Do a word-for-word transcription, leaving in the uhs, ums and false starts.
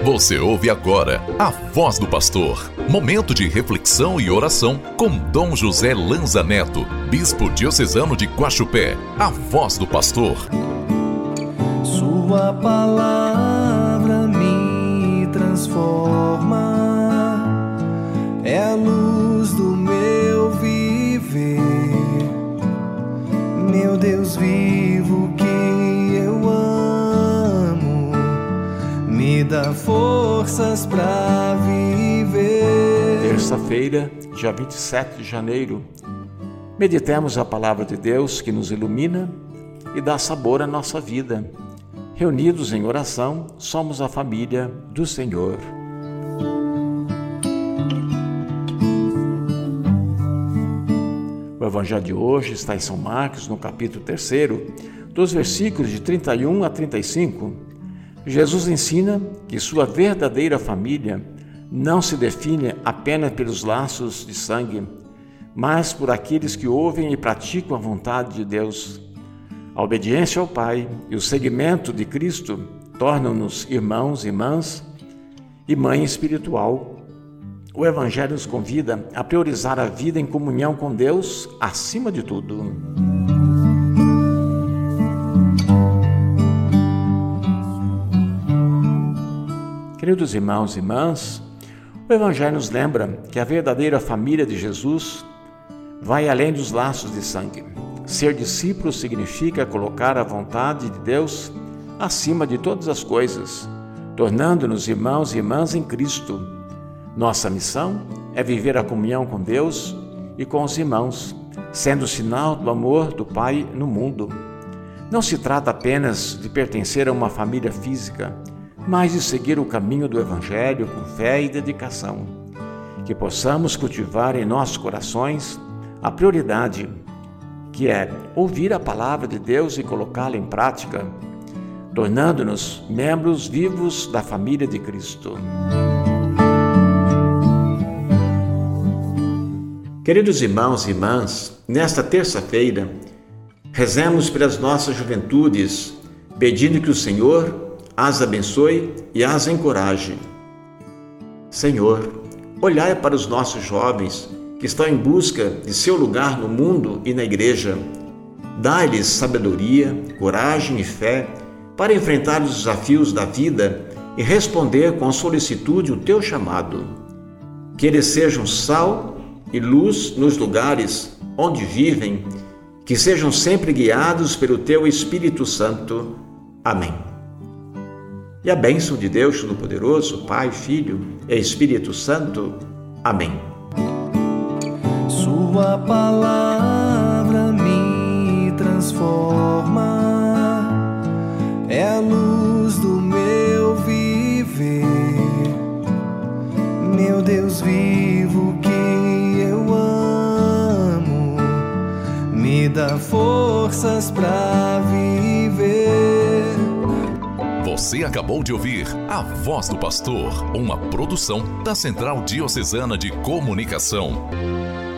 Você ouve agora a Voz do Pastor. Momento de reflexão e oração com Dom José Lanza Neto, Bispo Diocesano de Guaxupé. A Voz do Pastor. Sua palavra me transforma, é a luz do meu viver. Meu Deus vivo que eu amo, me dá forças pra viver. Terça-feira, dia vinte e sete de janeiro, meditemos a palavra de Deus que nos ilumina e dá sabor à nossa vida. Reunidos em oração, somos a família do Senhor. O Evangelho de hoje está em São Marcos, no capítulo terceiro, dos versículos de trinta e um a trinta e cinco. Jesus ensina que sua verdadeira família não se define apenas pelos laços de sangue, mas por aqueles que ouvem e praticam a vontade de Deus. A obediência ao Pai e o seguimento de Cristo tornam-nos irmãos e irmãs e mãe espiritual. O Evangelho nos convida a priorizar a vida em comunhão com Deus acima de tudo. Queridos irmãos e irmãs, o Evangelho nos lembra que a verdadeira família de Jesus vai além dos laços de sangue. Ser discípulo significa colocar a vontade de Deus acima de todas as coisas, tornando-nos irmãos e irmãs em Cristo. Nossa missão é viver a comunhão com Deus e com os irmãos, sendo sinal do amor do Pai no mundo. Não se trata apenas de pertencer a uma família física, mas de seguir o caminho do Evangelho com fé e dedicação. Que possamos cultivar em nossos corações a prioridade, que é ouvir a palavra de Deus e colocá-la em prática, tornando-nos membros vivos da família de Cristo. Queridos irmãos e irmãs, nesta terça-feira, rezemos pelas nossas juventudes, pedindo que o Senhor as abençoe e as encoraje. Senhor, olhai para os nossos jovens que estão em busca de seu lugar no mundo e na igreja. Dai-lhes sabedoria, coragem e fé para enfrentar os desafios da vida e responder com solicitude o teu chamado. Que eles sejam sal e luz nos lugares onde vivem, que sejam sempre guiados pelo teu Espírito Santo. Amém. E a bênção de Deus Todo-Poderoso, Pai, Filho e Espírito Santo. Amém. Sua palavra me transforma, é a luz do meu viver. Meu Deus vivo que eu amo, me dá forças pra viver. Você acabou de ouvir A Voz do Pastor, uma produção da Central Diocesana de Comunicação.